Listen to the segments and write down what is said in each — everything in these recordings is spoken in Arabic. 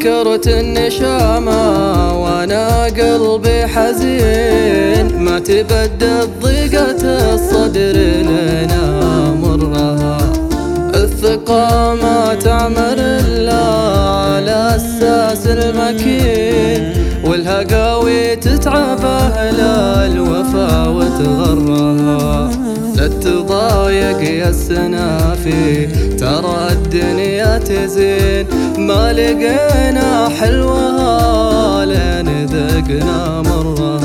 ذكرت النشامة وانا قلبي حزين، ما تبدل ضيقة الصدر لنا مرها. الثقة ما تعمر إلا على الساس المكين، والهقاوي تتعب أهل الوفا وتغرها. لا تضايق يا السنافي ترى الدنيا تزين، ما لقينا حلوها لين ذقنا مرها.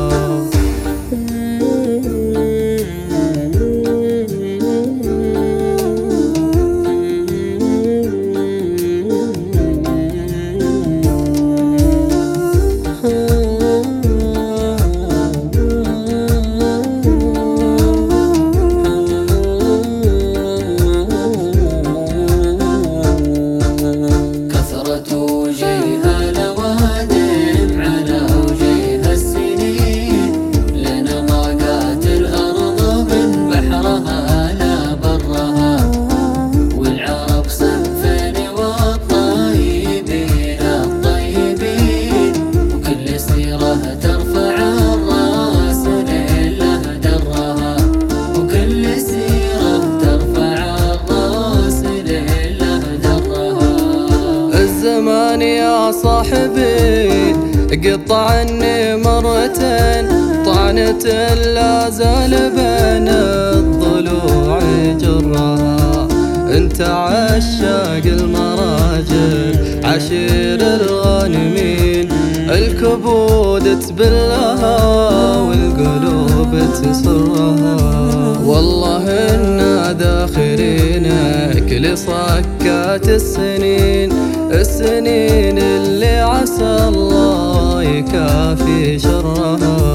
الزمان يا صاحبي قطعني مرتين، طعنة لا زال بين الضلوع جرها. انت عشاق المراجل عشير الغانمين، الكبود تبلها والقلوب تسرها. والله إنا ذاخرينك لصكات السنين، السنين اللي عسى الله يكافي شرها.